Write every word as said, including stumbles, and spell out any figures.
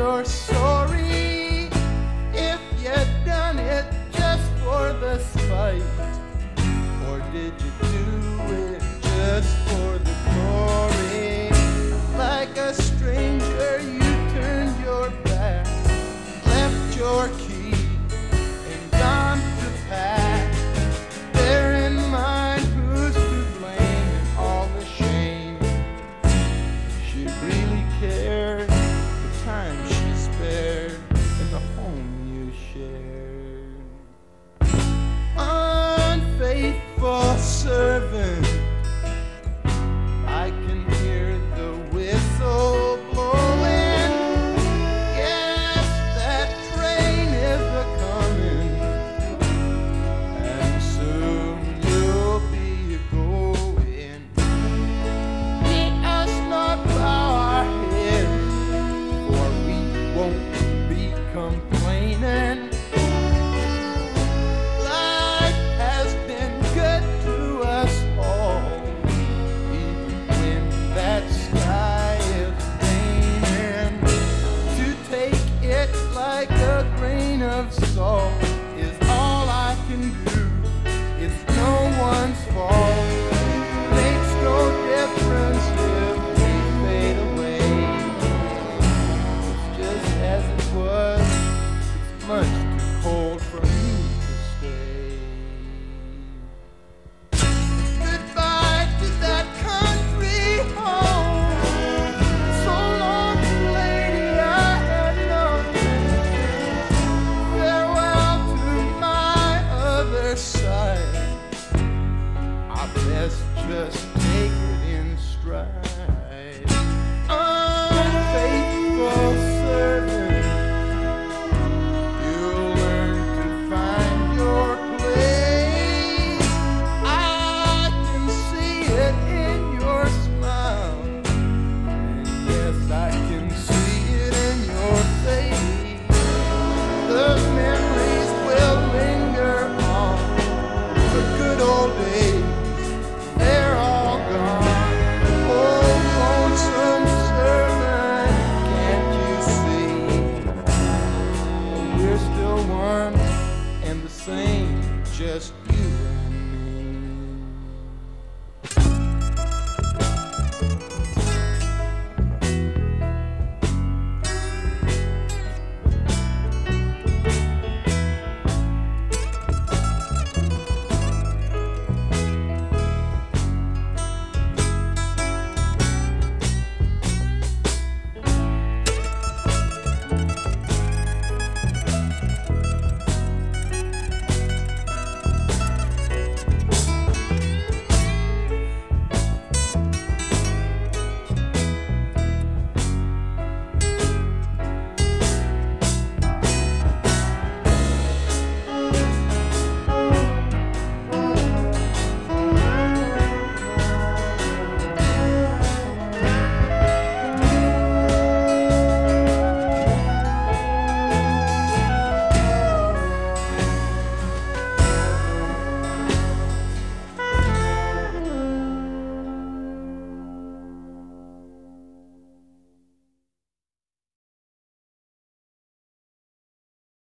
you're sorry if you done it just for the spite, or did you do it just for the glory? Like a stranger you turned your back, left your key and gone to pack. Bear in mind who's to blame and all the shame. She really cared the time she spared and the home you shared. Unfaithful servant, I can hear the whistle blowing. Yes, that train is a-coming, and soon you'll be going. Let us not bow our heads, for we won't be complaining. Life has been good to us all, even when that sky is raining. To take it like a grain of salt is all I can do. It's no one's fault. Makes no difference if we fade away. It's just as it was. It's much too cold for me to stay. Goodbye to that country home. So long, lady, I had nothing. Farewell to my other side. I best just take it in stride. Unfaithful servant, you'll learn to find your place. I can see it in your smile, and yes, I can see it in your face. The memories will linger on, the good old days, they're all gone. Oh, lonesome servant, can't you see? We're still one and the same, just